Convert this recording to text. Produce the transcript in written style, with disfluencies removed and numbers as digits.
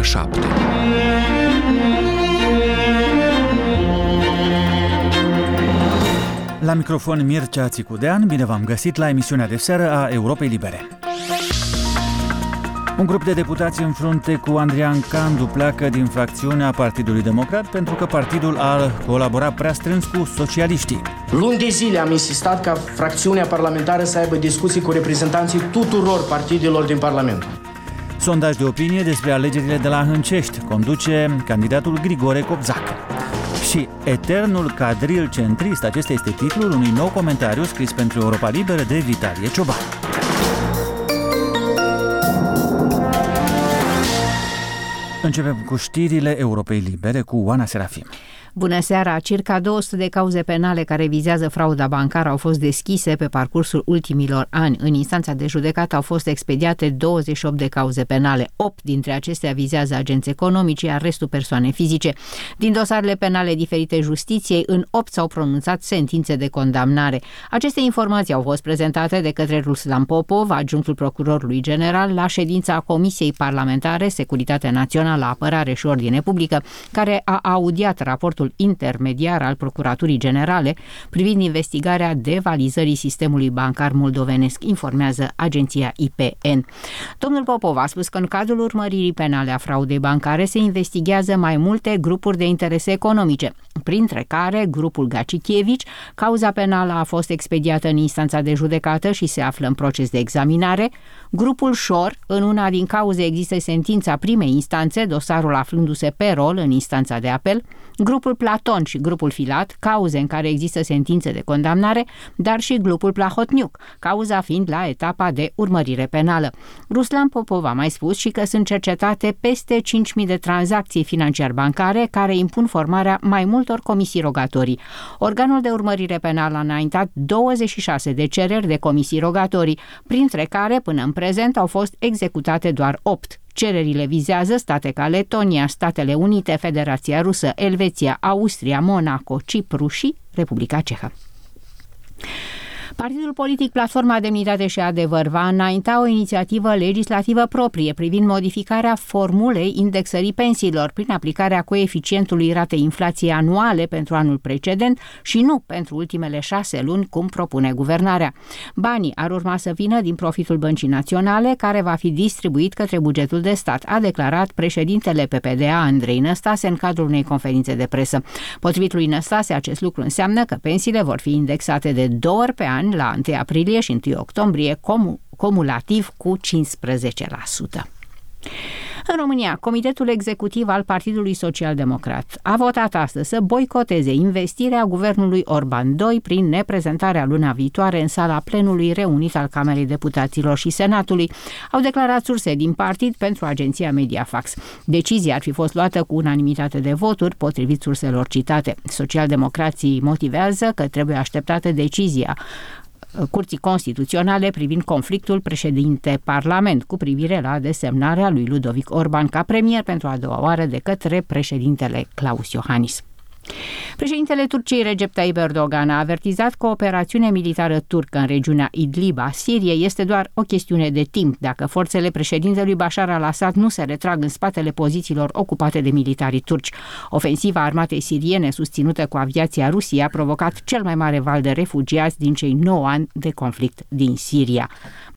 7. La microfon Mircea Țicudean, bine v-am găsit la emisiunea de seară a Europei Libere. Un grup de deputați în frunte cu Andrian Candu pleacă din fracțiunea Partidului Democrat pentru că partidul a colaborat prea strâns cu socialiștii. Luni de zile am insistat ca fracțiunea parlamentară să aibă discuții cu reprezentanții tuturor partidelor din Parlament. Sondaj de opinie despre alegerile de la Hâncești conduce candidatul Grigore Cobzac. Și eternul cadril centrist, acesta este titlul unui nou comentariu scris pentru Europa Liberă de Vitalie Cioban. Începem cu știrile Europei Libere cu Oana Serafim. Bună seara! Circa 200 de cauze penale care vizează frauda bancară au fost deschise pe parcursul ultimilor ani. În instanța de judecată au fost expediate 28 de cauze penale. 8 dintre acestea vizează agenți economici, iar restul persoane fizice. Din dosarele penale diferite justiției, în 8 s-au pronunțat sentințe de condamnare. Aceste informații au fost prezentate de către Ruslan Popov, adjunctul procurorului general, la ședința Comisiei Parlamentare Securitate Națională, Apărare și Ordine Publică, care a audiat raportul intermediar al Procuraturii Generale privind investigarea devalizării sistemului bancar moldovenesc, informează agenția IPN. Domnul Popov a spus că în cadrul urmăririi penale a fraudei bancare se investighează mai multe grupuri de interese economice, printre care grupul Gacichievici. Cauza penală a fost expediată în instanța de judecată și se află în proces de examinare. Grupul Șor, în una din cauze există sentința primei instanțe, dosarul aflându-se pe rol în instanța de apel. Grupul Platon și grupul Filat, cauze în care există sentințe de condamnare, dar și grupul Plahotniuc, cauza fiind la etapa de urmărire penală. Ruslan Popov a mai spus și că sunt cercetate peste 5.000 de tranzacții financiar-bancare care impun formarea mai multor comisii rogatorii. Organul de urmărire penală a înaintat 26 de cereri de comisii rogatorii, printre care până în prezent au fost executate doar 8. Cererile vizează state ca Letonia, Statele Unite, Federația Rusă, Elveția, Austria, Monaco, Cipru și Republica Cehă. Partidul politic Platforma Demnitate și Adevăr va înainta o inițiativă legislativă proprie privind modificarea formulei indexării pensiilor prin aplicarea coeficientului ratei inflației anuale pentru anul precedent și nu pentru ultimele 6 luni, cum propune guvernarea. Banii ar urma să vină din profitul Băncii Naționale, care va fi distribuit către bugetul de stat, a declarat președintele PPDA Andrei Năstase în cadrul unei conferințe de presă. Potrivit lui Năstase, acest lucru înseamnă că pensiile vor fi indexate de 2 ori pe an, la 1 aprilie și 1 octombrie, cumulativ cu 15%. În România, Comitetul Executiv al Partidului Social-Democrat a votat astăzi să boicoteze investirea guvernului Orban II prin neprezentarea luna viitoare în sala plenului reunit al Camerei Deputaților și Senatului, au declarat surse din partid pentru agenția Mediafax. Decizia ar fi fost luată cu unanimitate de voturi, potrivit surselor citate. Socialdemocrații motivează că trebuie așteptată decizia Curții Constituționale privind conflictul președinte-Parlament cu privire la desemnarea lui Ludovic Orban ca premier pentru a doua oară de către președintele Klaus Iohannis. Președintele Turciei Recep Tayyip Erdogan a avertizat că o operațiune militară turcă în regiunea Idlib a Siriei este doar o chestiune de timp dacă forțele președintelui Bashar al-Assad nu se retrag în spatele pozițiilor ocupate de militarii turci. Ofensiva armatei siriene susținută cu aviația Rusiei a provocat cel mai mare val de refugiați din cei 9 ani de conflict din Siria.